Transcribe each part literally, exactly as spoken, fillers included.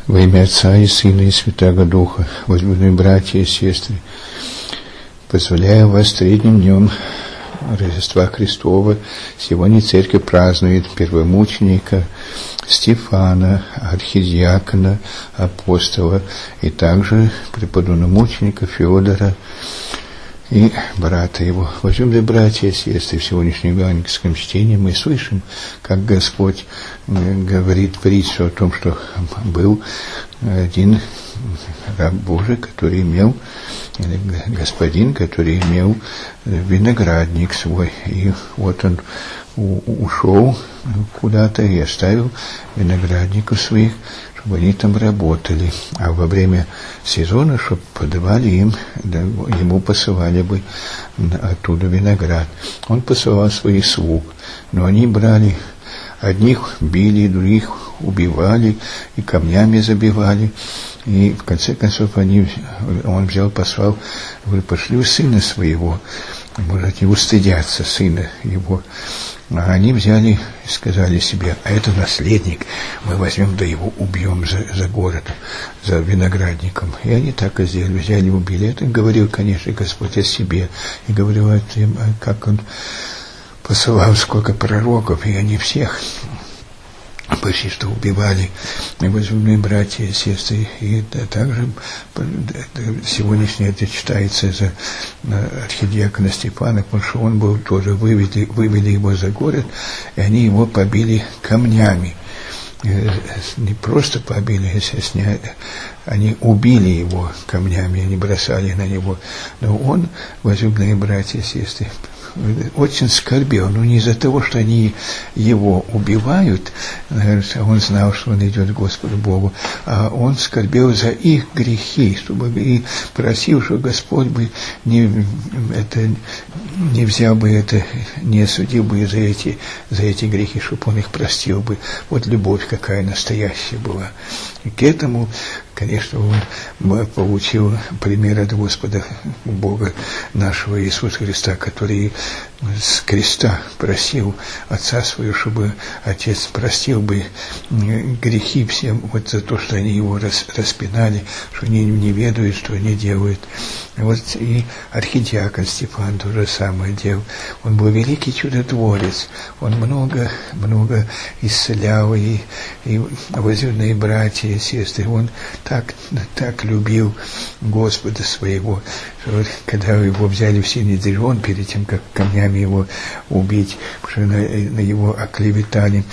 Во имя Отца и Сына и Святаго Духа, возлюбленные братья и сестры, позволяю вас средним днем Рождества Христова. Сегодня церковь празднует первомученика Стефана, архидиакона, апостола, и также преподобномученика Феодора и брата его. Возлюбленные братья и сестры, в сегодняшнем евангельском чтении мы слышим, как Господь говорит притчу о том, что был один раб Божий, который имел, господин, который имел виноградник свой, и вот он ушел куда-то и оставил виноградников своих, чтобы они там работали, а во время сезона, чтобы подавали им, да, ему посылали бы оттуда виноград. Он посылал своих слуг, но они брали, одних били, других убивали и камнями забивали, и в конце концов они, он взял, послал, говорит, пошли у сына своего, может, не устыдятся сына его. А они взяли и сказали себе, а это наследник, мы возьмем, да его убьем за, за город, за виноградником. И они так и сделали, взяли и убили. Это говорил, конечно, Господь о себе, и говорил о том, как он посылал сколько пророков, и они всех почти что убивали, возлюбленные братья и сестры. И да, также сегодняшнее это читается за архидиакона Стефана, потому что он был тоже, вывели, вывели его за город, и они его побили камнями. Не просто побили, естественно, они убили его камнями, они бросали на него. Но он, возлюбленные братья и сестры, очень скорбел, но не из-за того, что они его убивают, он знал, что он идет к Господу Богу, а он скорбел за их грехи, чтобы и просил, что Господь бы не, это, не взял бы это, не осудил бы за эти, за эти грехи, чтобы он их простил бы. Вот любовь какая настоящая была. И к этому, конечно, он получил пример от Господа Бога нашего Иисуса Христа, который с креста просил Отца своего, чтобы Отец простил бы грехи всем, вот за то, что они его распинали, что они не ведают, что они делают. Вот и архидиакон Стефан то же самое делал. Он был великий чудотворец, он много, много исцелял, и, и возлюбленные братья и сестры, он так, так любил Господа своего, что вот, когда его взяли в Синедрион, перед тем, как камнями его убить, потому что на, на его оклеветали,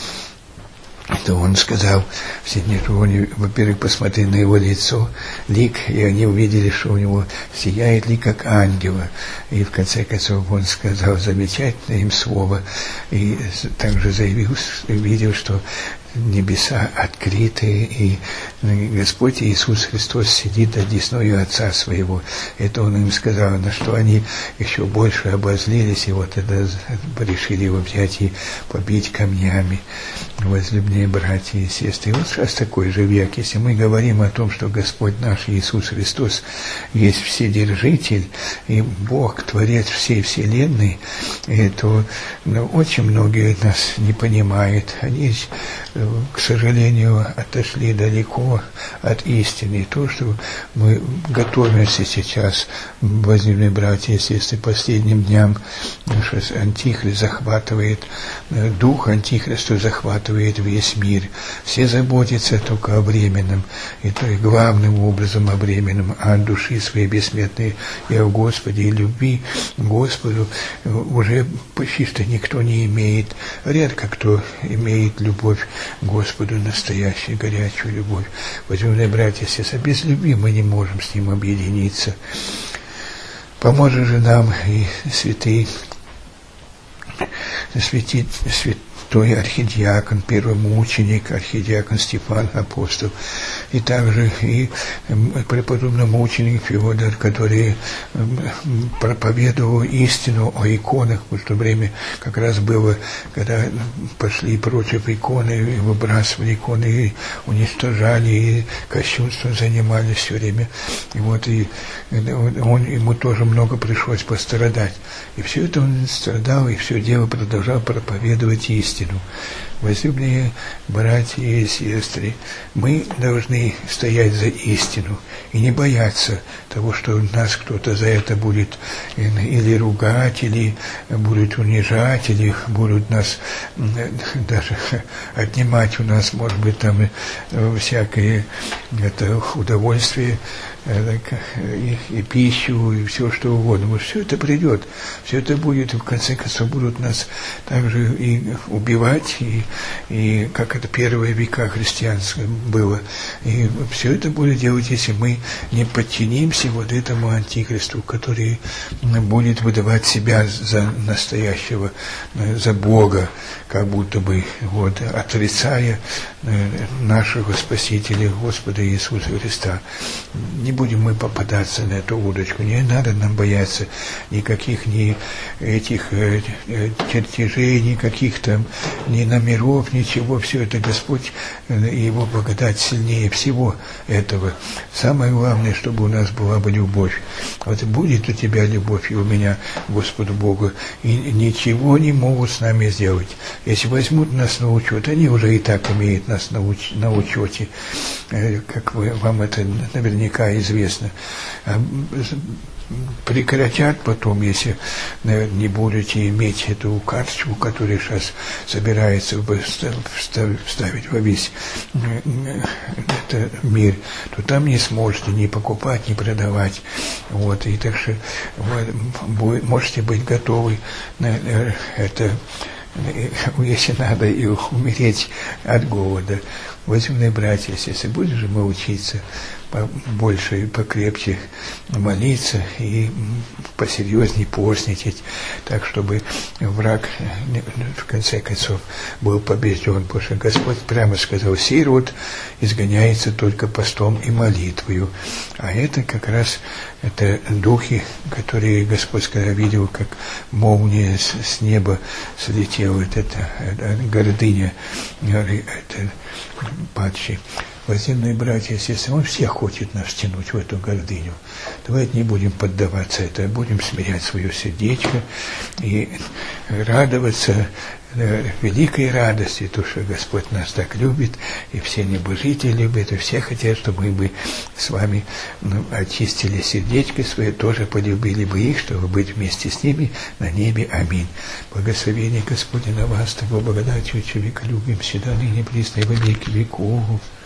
то он сказал в Синедрионе, во-первых, посмотри на его лицо, лик, и они увидели, что у него сияет лик, как ангела. И в конце концов он сказал замечательное им слово, и также заявил, видел, что небеса открыты, и Господь Иисус Христос сидит одесную Отца своего. Это Он им сказал, на что они еще больше обозлились, и вот это решили его взять и побить камнями. Возлюбленные братья и сестры, вот сейчас такой же век. Если мы говорим о том, что Господь наш Иисус Христос есть Вседержитель и Бог, Творец всей Вселенной, то ну, очень многие нас не понимают. Они, к сожалению, отошли далеко от истины. То, что мы готовимся сейчас, возлюбленные братья и сестры, последним дням, что Антихрист захватывает, дух Антихриста захватывает весь мир. Все заботятся только о временном, и то и главным образом о временном, а от души своей бессмертной и о Господе, и любви к Господу уже почти что никто не имеет. Редко кто имеет любовь к Господу, настоящую горячую любовь. Возлюбленные братья и сестры, без любви мы не можем с Ним объединиться. Поможет же нам и святый, святый, святой архидиакон, первомученик, архидиакон Стефан, апостол, и также и преподобномученик Феодор, который проповедовал истину о иконах, в то время как раз было, когда пошли против иконы, выбрасывали иконы, и уничтожали, и кощунством занимались все время. И вот и он, ему тоже много пришлось пострадать. И все это он страдал, и все дело продолжал проповедовать истину. Возлюбленные братья и сестры, мы должны стоять за истину и не бояться того, что нас кто-то за это будет или ругать, или будет унижать, или будут нас даже отнимать у нас, может быть, там всякое это удовольствие, и, и пищу, и все что угодно. Вот все это придет, все это будет, и в конце концов будут нас также и убивать, и, и как это первые века христианское было. И все это будет делать, если мы не подчинимся вот этому антихристу, который будет выдавать себя за настоящего, за Бога, как будто бы вот, отрицая нашего Спасителя Господа Иисуса Христа. Не будем мы попадаться на эту удочку, не надо нам бояться никаких ни этих э, чертежей, никаких там ни номеров, ничего, все это Господь э, и Его благодать сильнее всего этого. Самое главное, чтобы у нас была бы любовь. Вот будет у тебя любовь и у меня Господу Богу, и ничего не могут с нами сделать. Если возьмут нас на учет, они уже и так имеют нас на, уч- на учете, э, как вы, вам это наверняка известно. А прекратят потом, если, наверное, не будете иметь эту карточку, которая сейчас собирается вставить во весь этот мир, то там не сможете ни покупать, ни продавать. Вот, и так что вы можете быть готовы на это, если надо, и умереть от голода. Возьмные братья, если будем же мы учиться побольше и покрепче молиться и посерьезнее постничать, так чтобы враг в конце концов был побежден, потому что Господь прямо сказал: сей род изгоняется только постом и молитвою. А это как раз это духи, которые Господь когда видел, как молния с, с неба слетела, это, это гордыня, это падший. Возлюбленные братья и сестры, Он всех хочет нас тянуть в эту гордыню. Давайте не будем поддаваться это, будем смирять свое сердечко и радоваться великой радости, то, что Господь нас так любит, и все небожители любят, и все хотят, чтобы мы бы с вами ну, очистили сердечко свое, тоже полюбили бы их, чтобы быть вместе с ними на небе. Аминь. Благословение Господне на вас, того благодатью, человеколюбием, всегда ныне присно и во веки веков.